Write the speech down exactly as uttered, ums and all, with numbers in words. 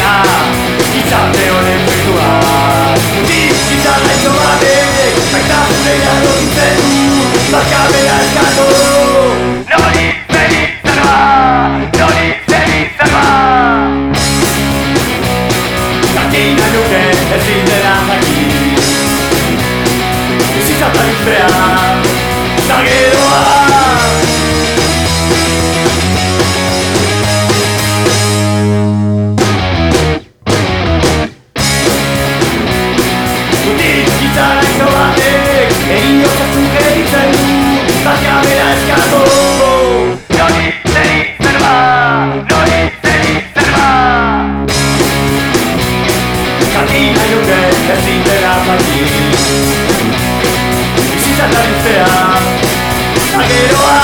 espera, izate honen fruitua. Mutik izan nahi zomatek, baita zureia logitzen du, barkamena eskatu. Nori zen izan ba, nori zen izan ba. Jakin nahi nuke ezin dena jakin, bizitzatan izbean, eta geroa. Izan aizo batek, egin jokatu geritzen du, barkamena eskatu. Nori zen izan ba, nori zen izan ba. Jakin nahi nuke ezin dena jakin, bizitzatan izbean, eta geroa.